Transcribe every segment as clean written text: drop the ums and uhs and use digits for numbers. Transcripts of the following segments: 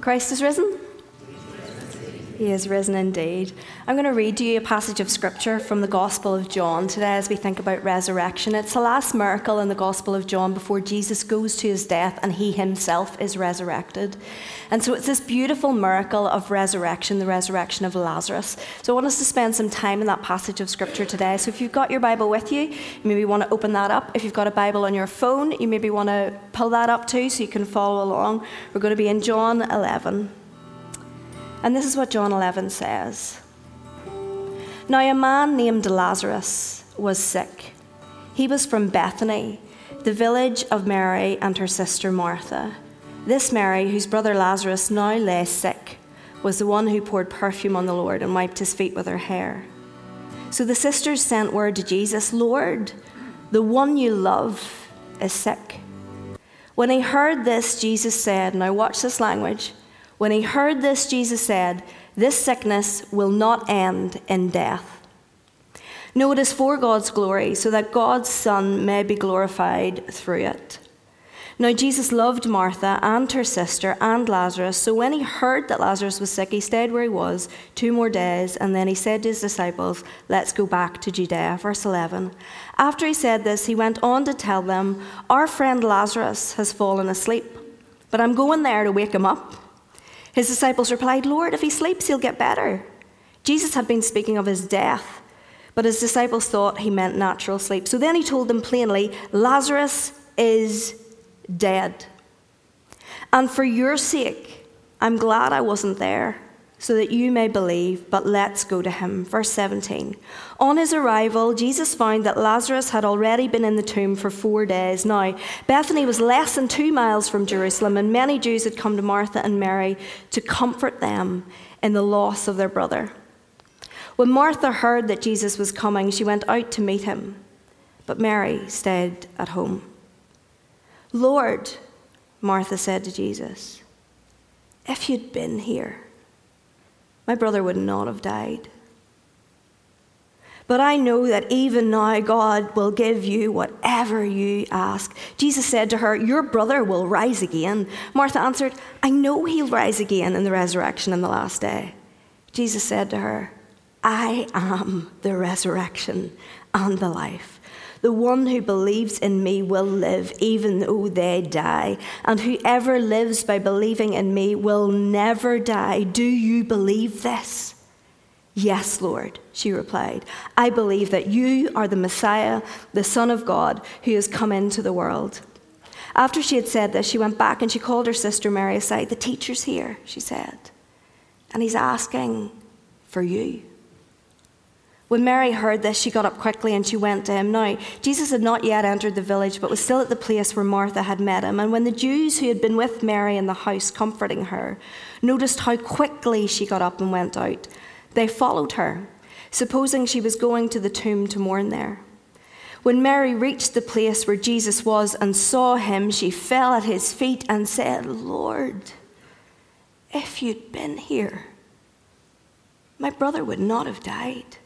Christ is risen? He is risen indeed. I'm going to read to you a passage of scripture from the Gospel of John today as we think about resurrection. It's the last miracle in the Gospel of John before Jesus goes to his death and he himself is resurrected. And so it's this beautiful miracle of resurrection, the resurrection of Lazarus. So I want us to spend some time in that passage of scripture today. So if you've got your Bible with you, you maybe want to open that up. If you've got a Bible on your phone, you maybe want to pull that up too so you can follow along. We're going to be in John 11. And this is what John 11 says. Now a man named Lazarus was sick. He was from Bethany, the village of Mary and her sister Martha. This Mary, whose brother Lazarus now lay sick, was the one who poured perfume on the Lord and wiped his feet with her hair. So the sisters sent word to Jesus, Lord, the one you love is sick. When he heard this, Jesus said, now watch this language, when he heard this, Jesus said, this sickness will not end in death. No, it is for God's glory, so that God's Son may be glorified through it. Now Jesus loved Martha and her sister and Lazarus, so when he heard that Lazarus was sick, he stayed where he was 2 more days, and then he said to his disciples, let's go back to Judea. Verse 11. After he said this, he went on to tell them, our friend Lazarus has fallen asleep, but I'm going there to wake him up. His disciples replied, Lord, if he sleeps, he'll get better. Jesus had been speaking of his death, but his disciples thought he meant natural sleep. So then he told them plainly, Lazarus is dead. And for your sake, I'm glad I wasn't there, so that you may believe, but let's go to him. Verse 17. On his arrival, Jesus found that Lazarus had already been in the tomb for 4 days. Now, Bethany was less than 2 miles from Jerusalem, and many Jews had come to Martha and Mary to comfort them in the loss of their brother. When Martha heard that Jesus was coming, she went out to meet him, but Mary stayed at home. Lord, Martha said to Jesus, if you'd been here, my brother would not have died. But I know that even now God will give you whatever you ask. Jesus said to her, your brother will rise again. Martha answered, I know he'll rise again in the resurrection in the last day. Jesus said to her, I am the resurrection and the life. The one who believes in me will live even though they die. And whoever lives by believing in me will never die. Do you believe this? Yes, Lord, she replied. I believe that you are the Messiah, the Son of God, who has come into the world. After she had said this, she went back and she called her sister Mary aside. The teacher's here, she said, and he's asking for you. When Mary heard this, she got up quickly and she went to him. Now, Jesus had not yet entered the village, but was still at the place where Martha had met him. And when the Jews who had been with Mary in the house comforting her noticed how quickly she got up and went out, they followed her, supposing she was going to the tomb to mourn there. When Mary reached the place where Jesus was and saw him, she fell at his feet and said, Lord, if you'd been here, my brother would not have died.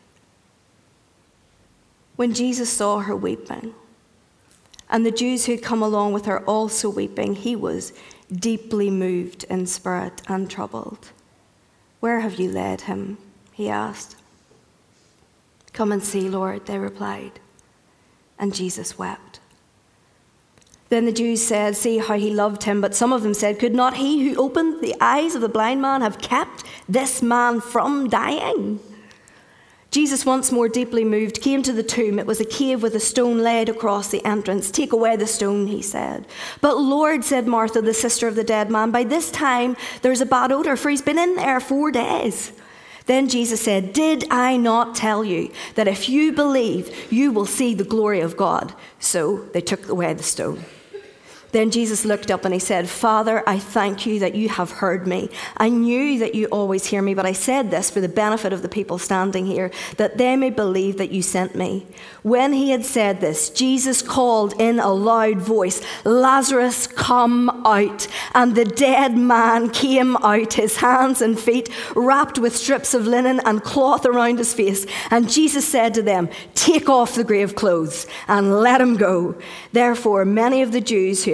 When Jesus saw her weeping, and the Jews who had come along with her also weeping, he was deeply moved in spirit and troubled. Where have you laid him? He asked. Come and see, Lord, they replied. And Jesus wept. Then the Jews said, see how he loved him. But some of them said, could not he who opened the eyes of the blind man have kept this man from dying? Jesus, once more deeply moved, came to the tomb. It was a cave with a stone laid across the entrance. Take away the stone, he said. But Lord, said Martha, the sister of the dead man, by this time there's a bad odor, for he's been in there 4 days. Then Jesus said, did I not tell you that if you believe, you will see the glory of God? So they took away the stone. Then Jesus looked up and he said, Father, I thank you that you have heard me. I knew that you always hear me, but I said this for the benefit of the people standing here, that they may believe that you sent me. When he had said this, Jesus called in a loud voice, Lazarus, come out. And the dead man came out, his hands and feet wrapped with strips of linen and cloth around his face. And Jesus said to them, take off the grave clothes and let him go. Therefore, many of the Jews who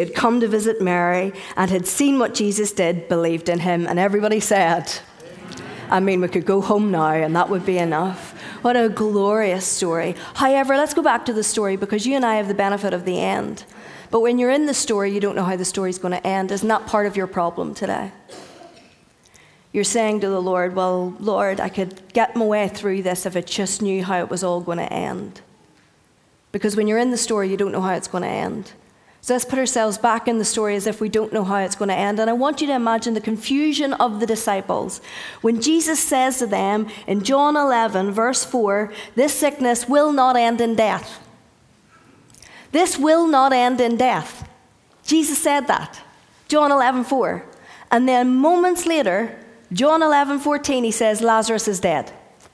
had come to visit Mary and had seen what Jesus did believed in him. And everybody said, I mean, we could go home now and that would be enough. What a glorious story. However, let's go back to the story, because you and I have the benefit of the end. But when you're in the story, you don't know how the story's going to end. Isn't that part of your problem today? You're saying to the Lord, well, Lord, I could get my way through this if I just knew how it was all going to end. Because when you're in the story, you don't know how it's going to end. So let's put ourselves back in the story as if we don't know how it's going to end. And I want you to imagine the confusion of the disciples when Jesus says to them in John 11, verse 4, this sickness will not end in death. This will not end in death. Jesus said that. John 11:4. And then moments later, John 11:14, he says, Lazarus is dead.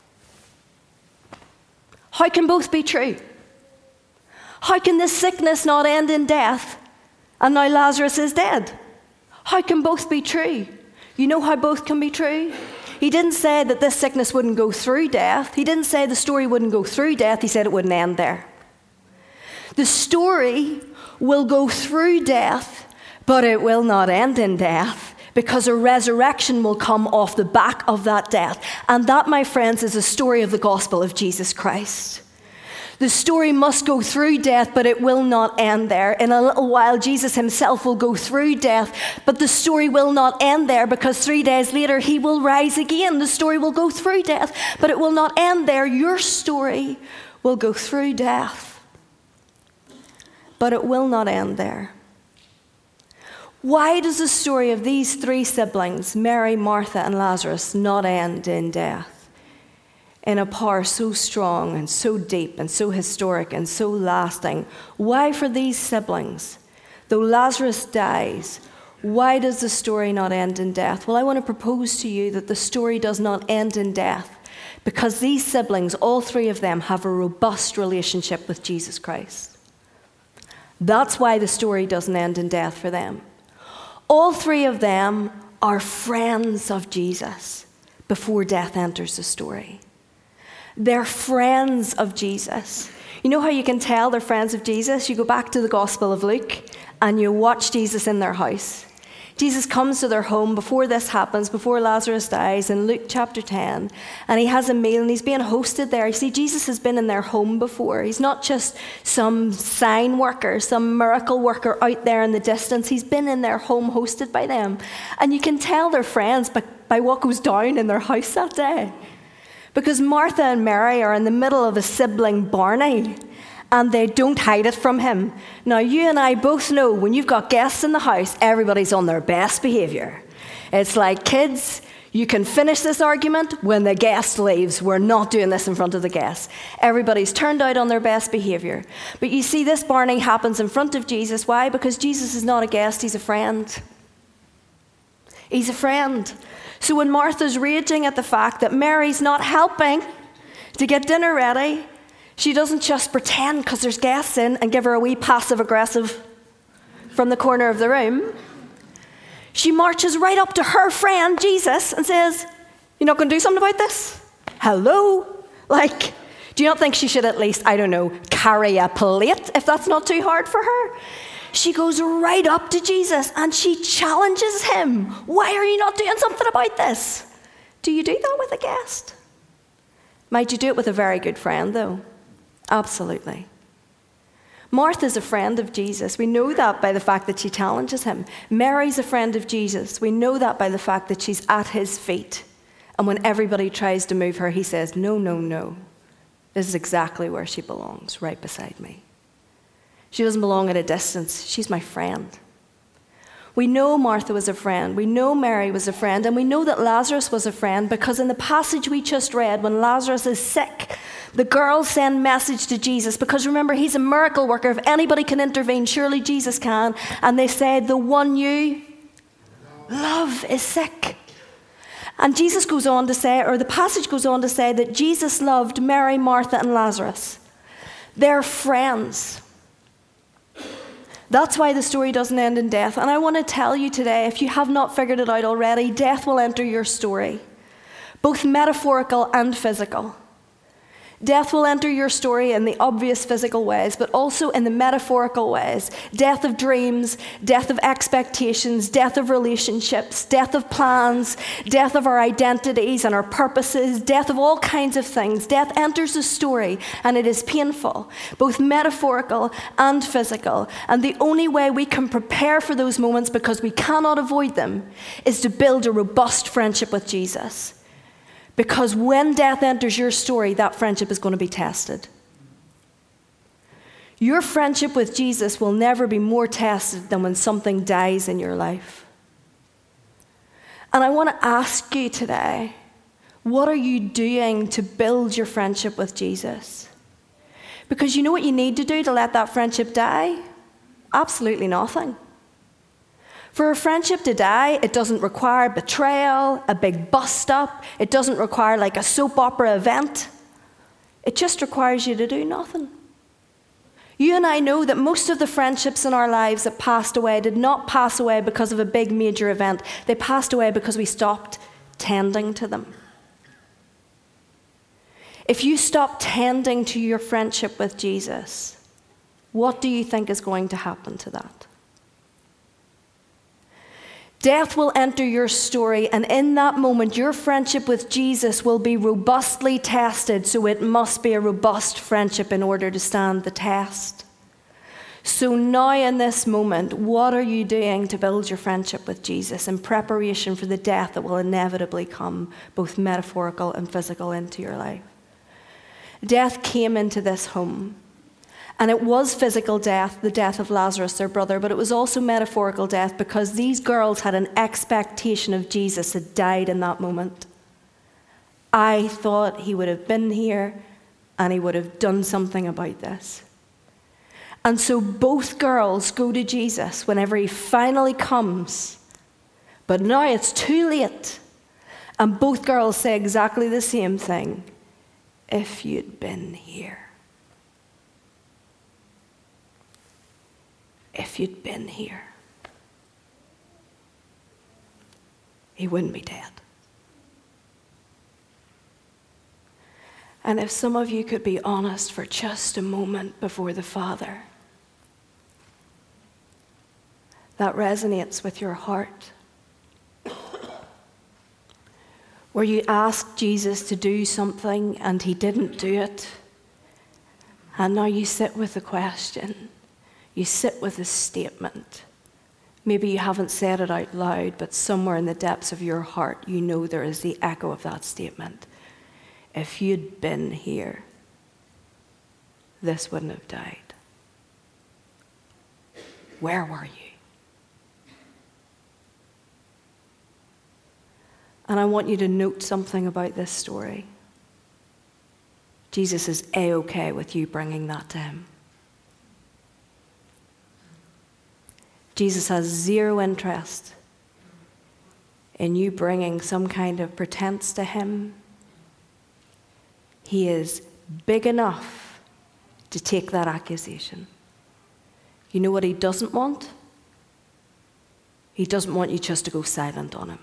How can both be true? How can this sickness not end in death and now Lazarus is dead? How can both be true? You know how both can be true? He didn't say that this sickness wouldn't go through death. He didn't say the story wouldn't go through death. He said it wouldn't end there. The story will go through death, but it will not end in death, because a resurrection will come off the back of that death. And that, my friends, is a story of the gospel of Jesus Christ. The story must go through death, but it will not end there. In a little while, Jesus himself will go through death, but the story will not end there, because 3 days later, he will rise again. The story will go through death, but it will not end there. Your story will go through death, but it will not end there. Why does the story of these three siblings, Mary, Martha, and Lazarus, not end in death? In a power so strong and so deep and so historic and so lasting. Why for these siblings? Though Lazarus dies, why does the story not end in death? Well, I want to propose to you that the story does not end in death because these siblings, all three of them, have a robust relationship with Jesus Christ. That's why the story doesn't end in death for them. All three of them are friends of Jesus before death enters the story. They're friends of Jesus. You know how you can tell they're friends of Jesus? You go back to the Gospel of Luke and you watch Jesus in their house. Jesus comes to their home before this happens, before Lazarus dies, in Luke chapter 10, and he has a meal and he's being hosted there. You see, Jesus has been in their home before. He's not just some sign worker, some miracle worker out there in the distance. He's been in their home hosted by them. And you can tell they're friends by what goes down in their house that day. Because Martha and Mary are in the middle of a sibling Barney, and they don't hide it from him. Now, you and I both know when you've got guests in the house, everybody's on their best behaviour. It's like, kids, you can finish this argument when the guest leaves. We're not doing this in front of the guests. Everybody's turned out on their best behaviour. But you see, this Barney happens in front of Jesus. Why? Because Jesus is not a guest, he's a friend. He's a friend. So when Martha's raging at the fact that Mary's not helping to get dinner ready, she doesn't just pretend because there's guests in and give her a wee passive-aggressive from the corner of the room. She marches right up to her friend, Jesus, and says, "You're not going to do something about this? Hello?" Like, do you not think she should at least, I don't know, carry a plate if that's not too hard for her? She goes right up to Jesus and she challenges him. Why are you not doing something about this? Do you do that with a guest? Might you do it with a very good friend, though? Absolutely. Martha's a friend of Jesus. We know that by the fact that she challenges him. Mary's a friend of Jesus. We know that by the fact that she's at his feet. And when everybody tries to move her, he says, "No, no, no. This is exactly where she belongs, right beside me. She doesn't belong at a distance. She's my friend." We know Martha was a friend. We know Mary was a friend. And we know that Lazarus was a friend because in the passage we just read, when Lazarus is sick, the girls send message to Jesus because remember, he's a miracle worker. If anybody can intervene, surely Jesus can. And they said, "The one you love is sick." And Jesus goes on to say, or the passage goes on to say that Jesus loved Mary, Martha, and Lazarus. They're friends. That's why the story doesn't end in death. And I want to tell you today, if you have not figured it out already, death will enter your story, both metaphorical and physical. Death will enter your story in the obvious physical ways, but also in the metaphorical ways. Death of dreams, death of expectations, death of relationships, death of plans, death of our identities and our purposes, death of all kinds of things. Death enters the story, and it is painful, both metaphorical and physical. And the only way we can prepare for those moments, because we cannot avoid them, is to build a robust friendship with Jesus. Because when death enters your story, that friendship is going to be tested. Your friendship with Jesus will never be more tested than when something dies in your life. And I want to ask you today, what are you doing to build your friendship with Jesus? Because you know what you need to do to let that friendship die? Absolutely nothing. For a friendship to die, it doesn't require betrayal, a big bus stop. It doesn't require like a soap opera event. It just requires you to do nothing. You and I know that most of the friendships in our lives that passed away did not pass away because of a big major event. They passed away because we stopped tending to them. If you stop tending to your friendship with Jesus, what do you think is going to happen to that? Death will enter your story, and in that moment, your friendship with Jesus will be robustly tested, so it must be a robust friendship in order to stand the test. So now in this moment, what are you doing to build your friendship with Jesus in preparation for the death that will inevitably come, both metaphorical and physical, into your life? Death came into this home. And it was physical death, the death of Lazarus, their brother, but it was also metaphorical death because these girls had an expectation of Jesus that died in that moment. I thought he would have been here and he would have done something about this. And so both girls go to Jesus whenever he finally comes. But now it's too late. And both girls say exactly the same thing. If you'd been here. If you'd been here, he wouldn't be dead. And if some of you could be honest for just a moment before the Father, that resonates with your heart. Where you asked Jesus to do something and he didn't do it. And now you sit with the question. You sit with a statement. Maybe you haven't said it out loud, but somewhere in the depths of your heart, you know there is the echo of that statement. If you'd been here, this wouldn't have died. Where were you? And I want you to note something about this story. Jesus is A-okay with you bringing that to him. Jesus has zero interest in you bringing some kind of pretense to him. He is big enough to take that accusation. You know what he doesn't want? He doesn't want you just to go silent on him.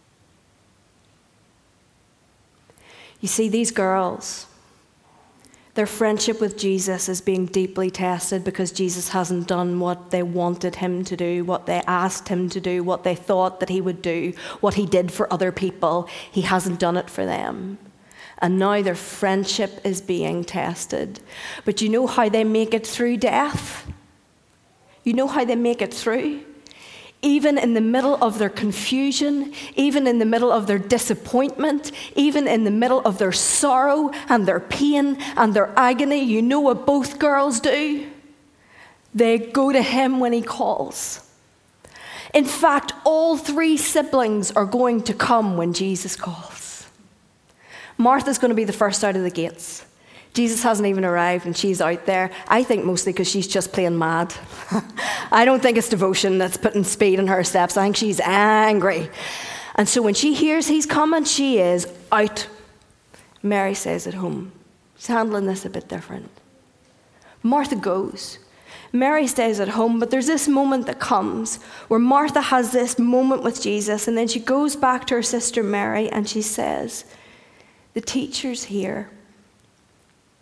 You see, these girls, their friendship with Jesus is being deeply tested because Jesus hasn't done what they wanted him to do, what they asked him to do, what they thought that he would do, what he did for other people. He hasn't done it for them. And now their friendship is being tested. But you know how they make it through death? You know how they make it through? Even in the middle of their confusion, even in the middle of their disappointment, even in the middle of their sorrow and their pain and their agony, you know what both girls do? They go to him when he calls. In fact, all three siblings are going to come when Jesus calls. Martha's going to be the first out of the gates. Jesus hasn't even arrived and she's out there. I think mostly because she's just plain mad. I don't think it's devotion that's putting speed in her steps. I think she's angry. And so when she hears he's coming, she is out. Mary stays at home. She's handling this a bit different. Martha goes. Mary stays at home, but there's this moment that comes where Martha has this moment with Jesus, and then she goes back to her sister Mary and she says, "The teacher's here."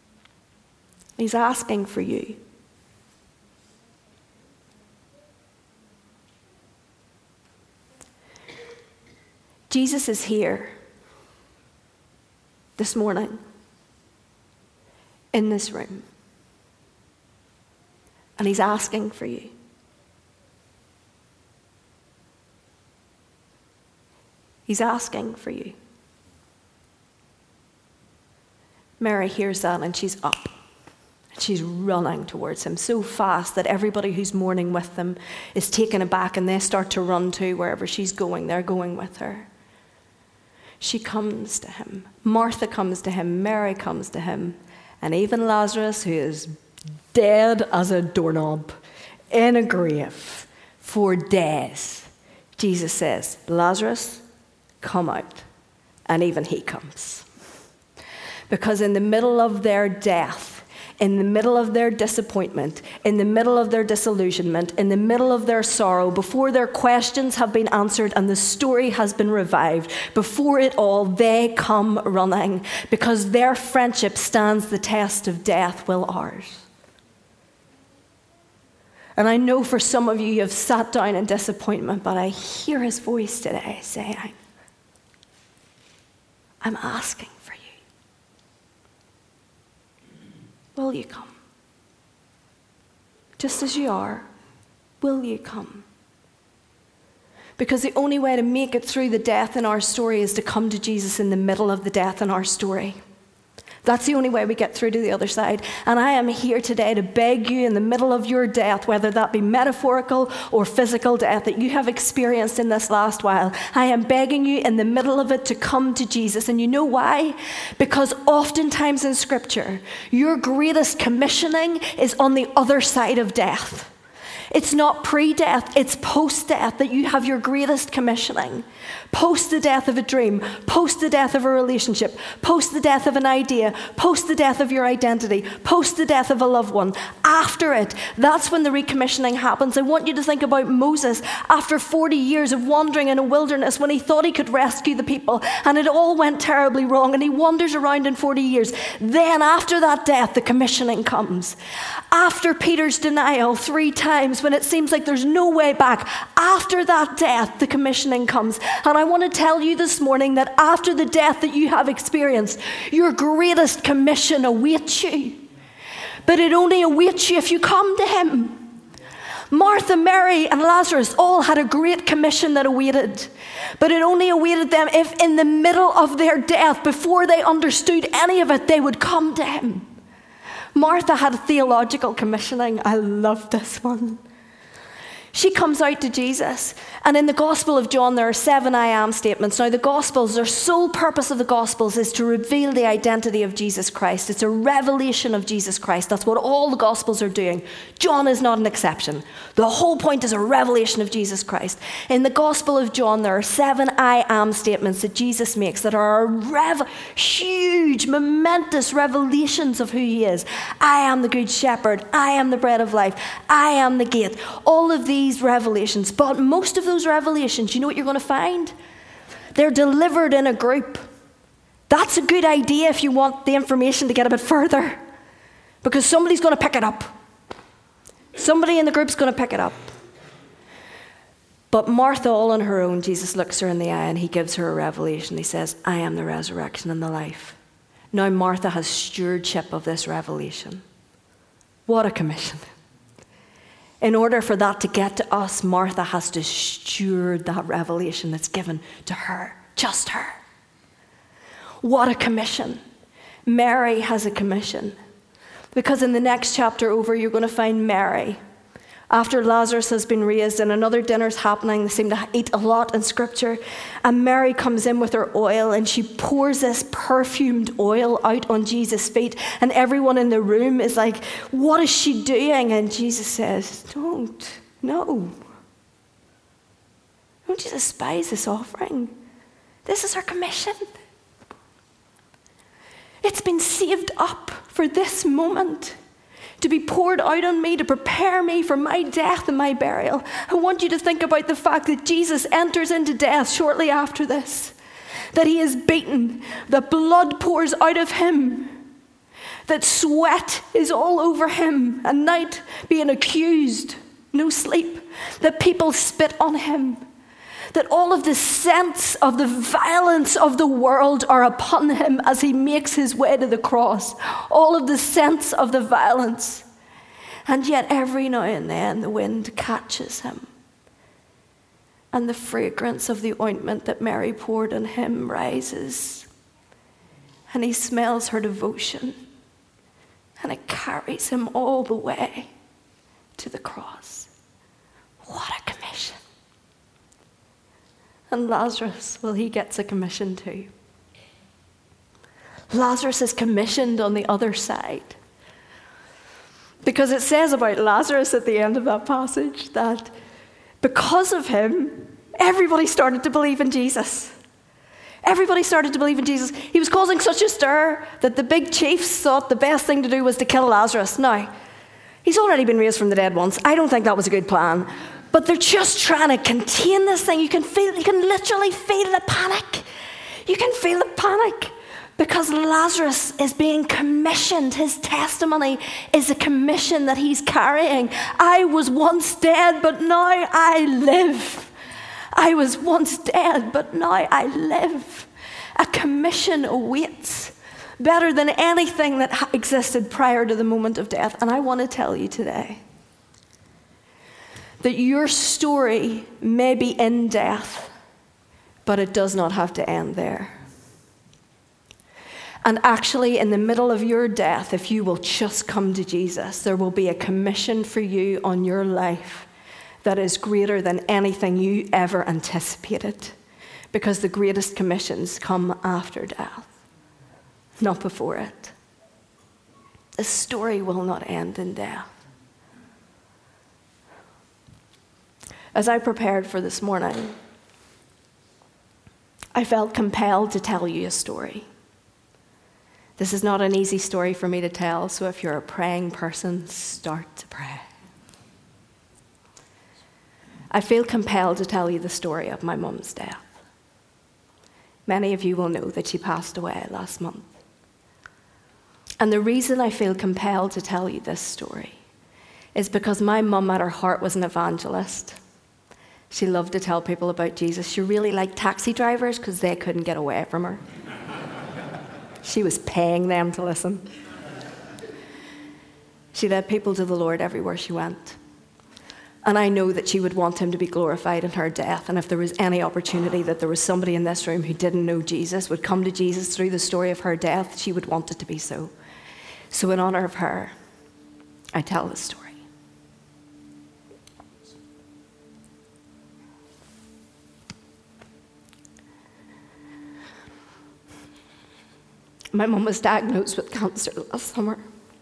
He's asking for you. Jesus is here this morning in this room. And he's asking for you. He's asking for you. Mary hears that and she's up. And she's running towards him so fast that everybody who's mourning with them is taken aback and they start to run too wherever she's going. They're going with her. She comes to him. Martha comes to him. Mary comes to him. And even Lazarus, who is dead as a doorknob in a grave for days, Jesus says, Lazarus, come out. And even he comes. Because in the middle of their death, in the middle of their disappointment, in the middle of their disillusionment, in the middle of their sorrow, before their questions have been answered and the story has been revived, before it all, they come running because their friendship stands the test of death, will ours. And I know for some of you, you have sat down in disappointment, but I hear his voice today saying, I'm asking for you. Will you come? Just as you are, will you come? Because the only way to make it through the death in our story is to come to Jesus in the middle of the death in our story. That's the only way we get through to the other side. And I am here today to beg you in the middle of your death, whether that be metaphorical or physical death that you have experienced in this last while. I am begging you in the middle of it to come to Jesus. And you know why? Because oftentimes in Scripture, your greatest commissioning is on the other side of death. It's not pre-death, it's post-death that you have your greatest commissioning. Post the death of a dream, post the death of a relationship, post the death of an idea, post the death of your identity, post the death of a loved one. After it, that's when the recommissioning happens. I want you to think about Moses after 40 years of wandering in a wilderness when he thought he could rescue the people and it all went terribly wrong and he wanders around in 40 years. Then after that death, the commissioning comes. After Peter's denial 3 times when it seems like there's no way back, after that death, the commissioning comes. And I want to tell you this morning that after the death that you have experienced, your greatest commission awaits you. But it only awaits you if you come to him. Martha, Mary, and Lazarus all had a great commission that awaited. But it only awaited them if in the middle of their death, before they understood any of it, they would come to him. Martha had a theological commissioning. I love this one. She comes out to Jesus, and in the Gospel of John there are 7 I am statements. Now the Gospels, their sole purpose of the Gospels is to reveal the identity of Jesus Christ. It's a revelation of Jesus Christ. That's what all the Gospels are doing. John is not an exception. The whole point is a revelation of Jesus Christ. In the Gospel of John there are 7 I am statements that Jesus makes that are huge, momentous revelations of who he is. I am the good shepherd. I am the bread of life. I am the gate. All of these revelations, but most of those revelations, you know what you're going to find? They're delivered in a group. That's a good idea if you want the information to get a bit further, because somebody's going to pick it up. Somebody in the group's going to pick it up. But Martha, all on her own, Jesus looks her in the eye and he gives her a revelation. He says, I am the resurrection and the life. Now Martha has stewardship of this revelation. What a commission. In order for that to get to us, Martha has to steward that revelation that's given to her, just her. What a commission. Mary has a commission. Because in the next chapter over, you're going to find Mary. After Lazarus has been raised and another dinner's happening, they seem to eat a lot in Scripture, and Mary comes in with her oil and she pours this perfumed oil out on Jesus' feet, and everyone in the room is like, what is she doing? And Jesus says, don't you despise this offering. This is her commission. It's been saved up for this moment, to be poured out on me, to prepare me for my death and my burial. I want you to think about the fact that Jesus enters into death shortly after this, that he is beaten, that blood pours out of him, that sweat is all over him at night, being accused, no sleep, that people spit on him, that all of the scents of the violence of the world are upon him as he makes his way to the cross, all of the scents of the violence. And yet every now and then the wind catches him, and the fragrance of the ointment that Mary poured on him rises, and he smells her devotion, and it carries him all the way to the cross. What a commission. And Lazarus, well, he gets a commission too. Lazarus is commissioned on the other side. Because it says about Lazarus at the end of that passage that because of him, everybody started to believe in Jesus. Everybody started to believe in Jesus. He was causing such a stir that the big chiefs thought the best thing to do was to kill Lazarus. Now, he's already been raised from the dead once. I don't think that was a good plan. But they're just trying to contain this thing. You can literally feel the panic. You can feel the panic because Lazarus is being commissioned. His testimony is a commission that he's carrying. I was once dead, but now I live. I was once dead, but now I live. A commission awaits, better than anything that existed prior to the moment of death. And I want to tell you today that your story may be in death, but it does not have to end there. And actually, in the middle of your death, if you will just come to Jesus, there will be a commission for you on your life that is greater than anything you ever anticipated, because the greatest commissions come after death, not before it. The story will not end in death. As I prepared for this morning, I felt compelled to tell you a story. This is not an easy story for me to tell, so if you're a praying person, start to pray. I feel compelled to tell you the story of my mum's death. Many of you will know that she passed away last month. And the reason I feel compelled to tell you this story is because my mum at her heart was an evangelist. She loved to tell people about Jesus. She really liked taxi drivers because they couldn't get away from her. She was paying them to listen. She led people to the Lord everywhere she went. And I know that she would want him to be glorified in her death. And if there was any opportunity that there was somebody in this room who didn't know Jesus, would come to Jesus through the story of her death, she would want it to be so. So in honor of her, I tell this story. My mum was diagnosed with cancer last summer.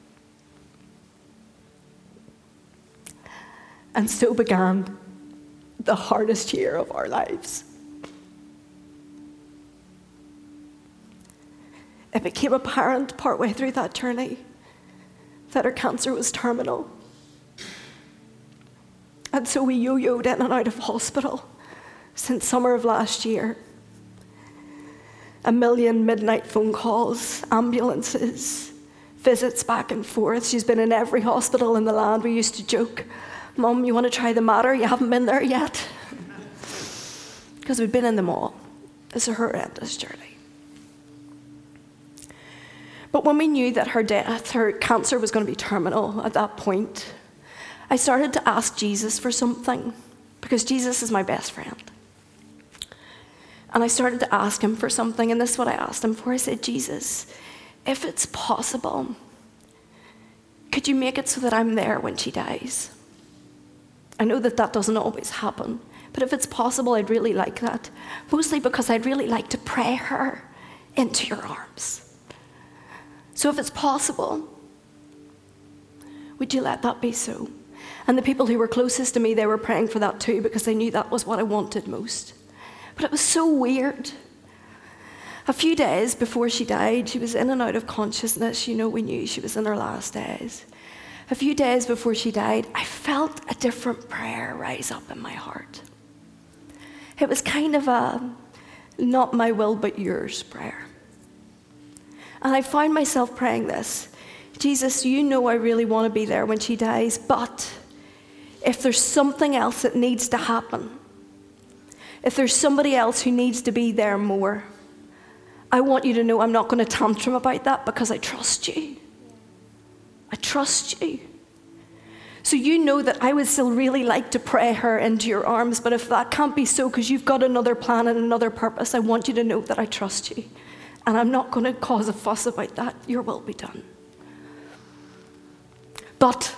And so began the hardest year of our lives. It became apparent partway through that journey that her cancer was terminal. And so we yo-yoed in and out of hospital since summer of last year. 1 million midnight phone calls, ambulances, visits back and forth. She's been in every hospital in the land. We used to joke, Mum, you want to try the Mater? You haven't been there yet. Because we've been in them all. It's a horrendous journey. But when we knew that her cancer was going to be terminal at that point, I started to ask Jesus for something, because Jesus is my best friend. And I started to ask him for something, and this is what I asked him for. I said, Jesus, if it's possible, could you make it so that I'm there when she dies? I know that that doesn't always happen, but if it's possible, I'd really like that. Mostly because I'd really like to pray her into your arms. So if it's possible, would you let that be so? And the people who were closest to me, they were praying for that too, because they knew that was what I wanted most. But it was so weird. A few days before she died, she was in and out of consciousness. You know, we knew she was in her last days. A few days before she died, I felt a different prayer rise up in my heart. It was kind of a not my will but yours prayer. And I found myself praying this. Jesus, you know I really want to be there when she dies, but if there's something else that needs to happen, if there's somebody else who needs to be there more, I want you to know I'm not going to tantrum about that because I trust you. I trust you. So you know that I would still really like to pray her into your arms, but if that can't be so because you've got another plan and another purpose, I want you to know that I trust you. And I'm not going to cause a fuss about that. Your will be done. But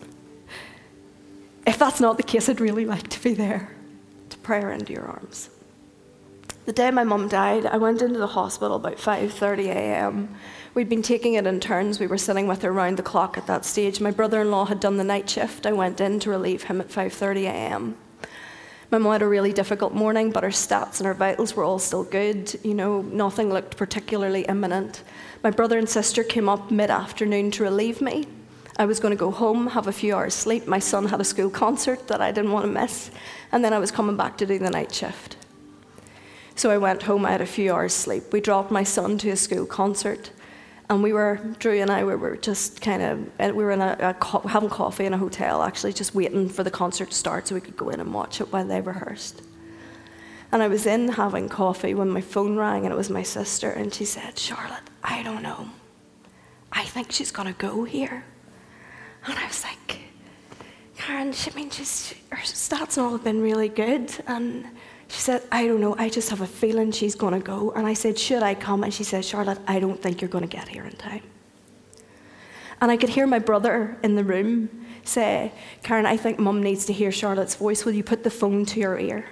if that's not the case, I'd really like to be there to pray her into your arms. The day my mum died, I went into the hospital about 5:30 a.m. We'd been taking it in turns. We were sitting with her round the clock at that stage. My brother-in-law had done the night shift. I went in to relieve him at 5:30 a.m. My mum had a really difficult morning, but her stats and her vitals were all still good. You know, nothing looked particularly imminent. My brother and sister came up mid-afternoon to relieve me. I was going to go home, have a few hours sleep. My son had a school concert that I didn't want to miss, and then I was coming back to do the night shift. So I went home, I had a few hours sleep. We dropped my son to a school concert, and Drew and I were just we were in having coffee in a hotel, actually, just waiting for the concert to start so we could go in and watch it while they rehearsed. And I was in having coffee when my phone rang, and it was my sister, and she said, "Charlotte, I don't know. I think she's going to go here." And I was like, "Karen, her stats all have been really good." And she said, "I don't know, I just have a feeling she's going to go." And I said, "Should I come?" And she said, "Charlotte, I don't think you're going to get here in time." And I could hear my brother in the room say, "Karen, I think Mum needs to hear Charlotte's voice. Will you put the phone to your ear?"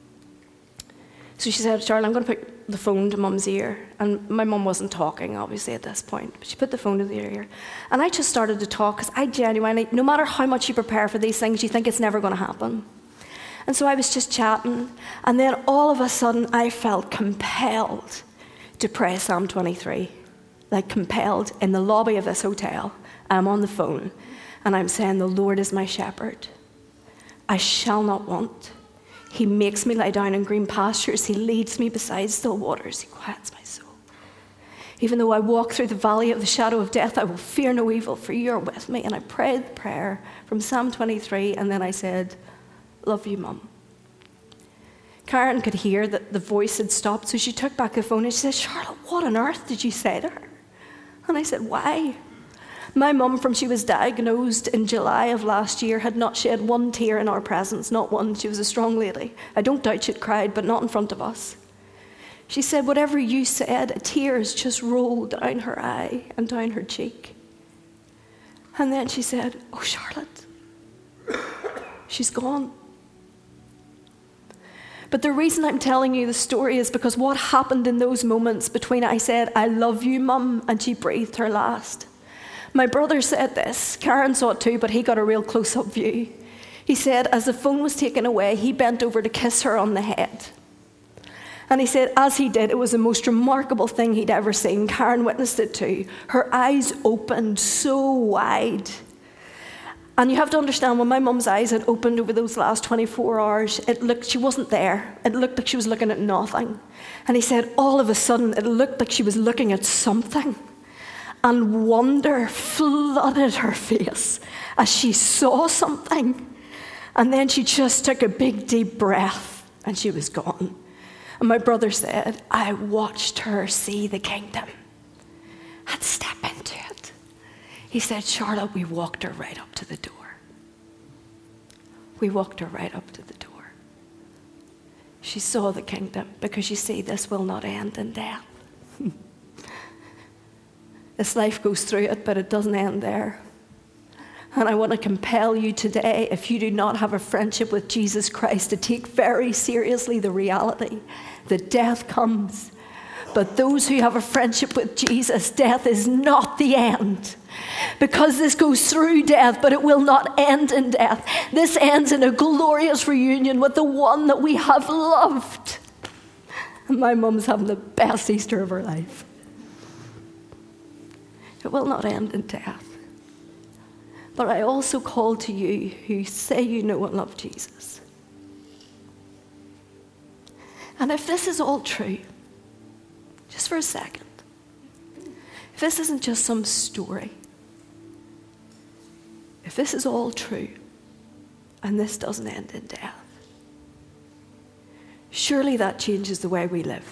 So she said, "Charlotte, I'm going to put the phone to Mum's ear." And my mum wasn't talking, obviously, at this point. But she put the phone to their ear. And I just started to talk because I genuinely, no matter how much you prepare for these things, you think it's never going to happen. And so I was just chatting. And then all of a sudden, I felt compelled to pray Psalm 23. Like compelled in the lobby of this hotel. I'm on the phone. And I'm saying, "The Lord is my shepherd. I shall not want. He makes me lie down in green pastures. He leads me beside still waters. He quiets my soul. Even though I walk through the valley of the shadow of death, I will fear no evil, for you are with me." And I prayed the prayer from Psalm 23, and then I said, "Love you, Mum." Karen could hear that the voice had stopped, so she took back the phone and she said, "Charlotte, what on earth did you say to her?" And I said, "Why?" My mum, from she was diagnosed in July of last year, had not shed one tear in our presence, not one. She was a strong lady. I don't doubt she'd cried, but not in front of us. She said, "Whatever you said, tears just rolled down her eye and down her cheek." And then she said, "Oh, Charlotte, she's gone." But the reason I'm telling you the story is because what happened in those moments between I said, "I love you, Mum," and she breathed her last. My brother said this. Karen saw it too, but he got a real close-up view. He said, as the phone was taken away, he bent over to kiss her on the head. And he said, as he did, it was the most remarkable thing he'd ever seen. Karen witnessed it too. Her eyes opened so wide. And you have to understand, when my mum's eyes had opened over those last 24 hours, she wasn't there. It looked like she was looking at nothing. And he said, all of a sudden, it looked like she was looking at something. And wonder flooded her face as she saw something. And then she just took a big, deep breath, and she was gone. And my brother said, I watched her see the kingdom and step into it. He said, Charlotte, we walked her right up to the door. We walked her right up to the door. She saw the kingdom, because you see, this will not end in death. This life goes through it, but it doesn't end there. And I want to compel you today, if you do not have a friendship with Jesus Christ, to take very seriously the reality that death comes. But those who have a friendship with Jesus, death is not the end. Because this goes through death, but it will not end in death. This ends in a glorious reunion with the one that we have loved. And my mum's having the best Easter of her life. It will not end in death. But I also call to you who say you know and love Jesus. And if this is all true, just for a second, if this isn't just some story, if this is all true, and this doesn't end in death, surely that changes the way we live.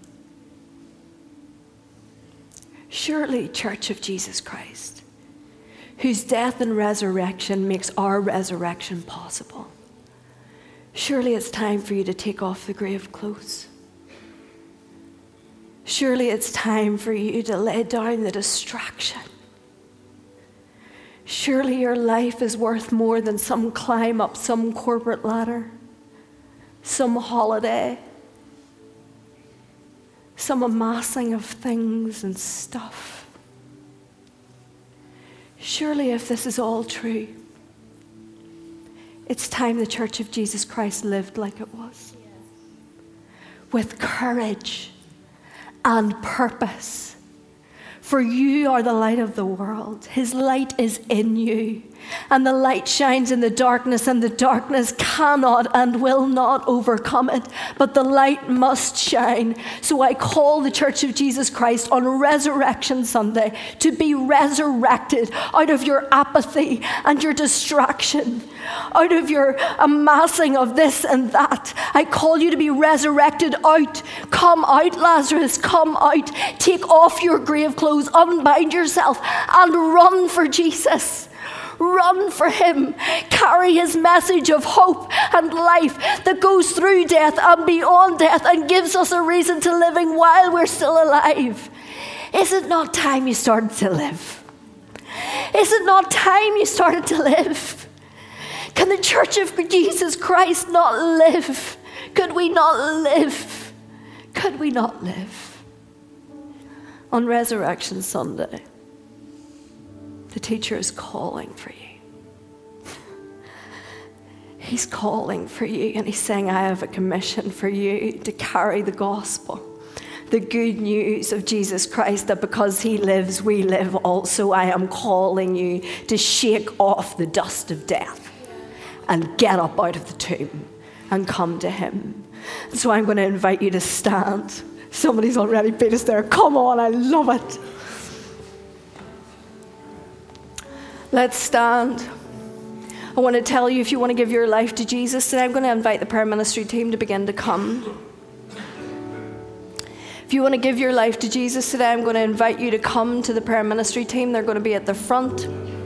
Surely, Church of Jesus Christ, whose death and resurrection makes our resurrection possible, surely it's time for you to take off the grave clothes. Surely it's time for you to lay down the distraction. Surely your life is worth more than some climb up some corporate ladder, some holiday, some amassing of things and stuff. Surely if this is all true, it's time the Church of Jesus Christ lived like it was. With courage and purpose. For you are the light of the world. His light is in you. And the light shines in the darkness, and the darkness cannot and will not overcome it. But the light must shine. So I call the Church of Jesus Christ on Resurrection Sunday to be resurrected out of your apathy and your distraction, out of your amassing of this and that. I call you to be resurrected out. Come out, Lazarus, come out. Take off your grave clothes, unbind yourself, and run for Jesus. Run for him. Carry his message of hope and life that goes through death and beyond death and gives us a reason to living while we're still alive. Is it not time you started to live? Is it not time you started to live? Can the Church of Jesus Christ not live? Could we not live? Could we not live? On Resurrection Sunday, the teacher is calling for you. He's calling for you, and he's saying, I have a commission for you to carry the gospel, the good news of Jesus Christ, that because he lives, we live also. I am calling you to shake off the dust of death and get up out of the tomb and come to him. And so I'm going to invite you to stand. Somebody's already beat us there. Come on, I love it. Let's stand. I want to tell you, if you want to give your life to Jesus today, I'm going to invite the prayer ministry team to begin to come. If you want to give your life to Jesus today, I'm going to invite you to come to the prayer ministry team. They're going to be at the front.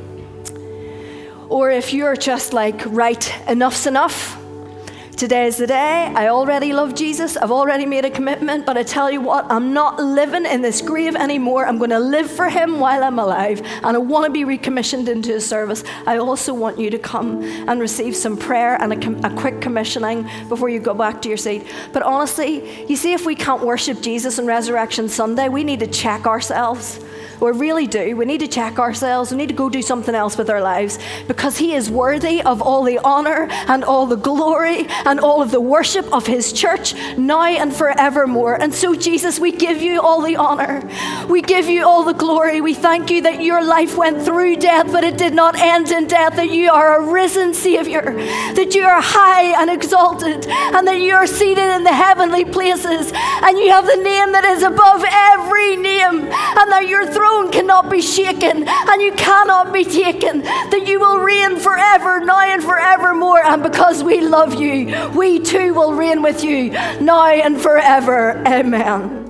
Or if you're just like, right, enough's enough. Today is the day. I already love Jesus. I've already made a commitment. But I tell you what, I'm not living in this grave anymore. I'm going to live for him while I'm alive. And I want to be recommissioned into his service. I also want you to come and receive some prayer and a quick commissioning before you go back to your seat. But honestly, you see, if we can't worship Jesus on Resurrection Sunday, we need to check ourselves. We really do. We need to check ourselves. We need to go do something else with our lives, because he is worthy of all the honor and all the glory and all of the worship of his church now and forevermore. And so, Jesus, we give you all the honor. We give you all the glory. We thank you that your life went through death, but it did not end in death, that you are a risen Savior, that you are high and exalted, and that you are seated in the heavenly places, and you have the name that is above every name, and that your throne cannot be shaken and you cannot be taken, that you will reign forever, now and forevermore. And because we love you, we too will reign with you now and forever. Amen.